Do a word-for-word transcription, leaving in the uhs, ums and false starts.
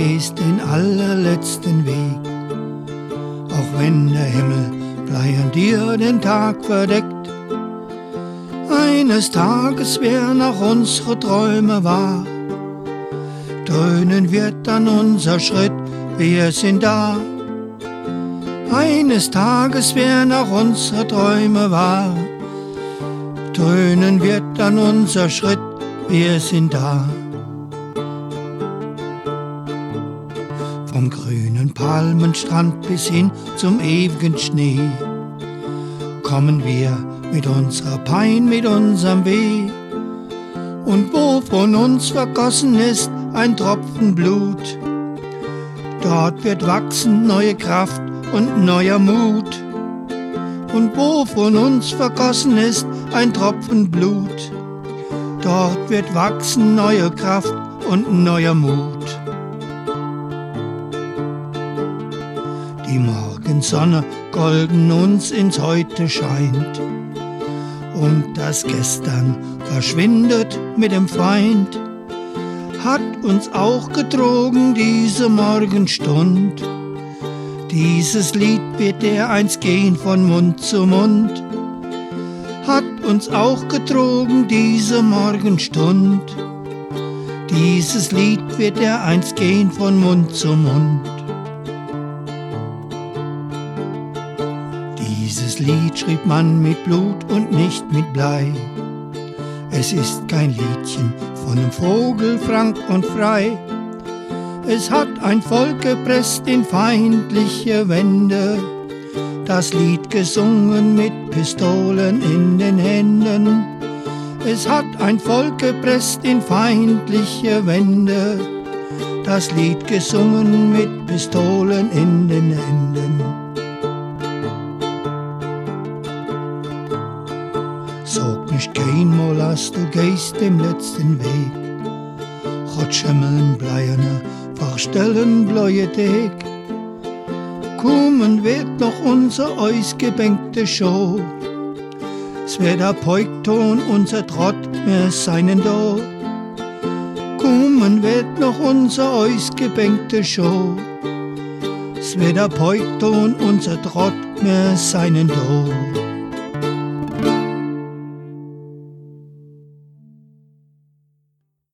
gehst den allerletzten Weg. Auch wenn der Himmel bleiern dir den Tag verdeckt. Eines Tages wer nach unsere Träume wahr, dröhnen wird dann unser Schritt, wir sind da. Eines Tages wer nach unsere Träume wahr, dröhnen wird dann unser Schritt, wir sind da. Vom grünen Palmenstrand bis hin zum ewigen Schnee kommen wir mit unserer Pein, mit unserem Weh. Und wo von uns vergossen ist ein Tropfen Blut, dort wird wachsen neue Kraft und neuer Mut. Und wo von uns vergossen ist ein Tropfen Blut, dort wird wachsen neue Kraft und neuer Mut. Die Morgensonne golden uns ins Heute scheint, und das Gestern verschwindet mit dem Feind. Hat uns auch getrogen diese Morgenstund, dieses Lied wird dereinst gehen von Mund zu Mund. Hat uns auch getrogen diese Morgenstund, dieses Lied wird dereinst gehen von Mund zu Mund. Dieses Lied schrieb man mit Blut und nicht mit Blei. Es ist kein Liedchen von einem Vogel frank und frei. Es hat ein Volk gepresst in feindliche Wände, das Lied gesungen mit Pistolen in den Händen. Es hat ein Volk gepresst in feindliche Wände, das Lied gesungen mit Pistolen in den Händen. Sag nicht keinmal, als du gehst dem letzten Weg. Gott schimmeln bleierne, verstellen bläue Tag. Kommen wird noch unser ausgebänkte Show. Es wird a Peukton, unser Trott, wir seinen da. Kommen wird noch unser ausgebänkte Show. Es wird a Peukton, unser Trott, wir seinen da.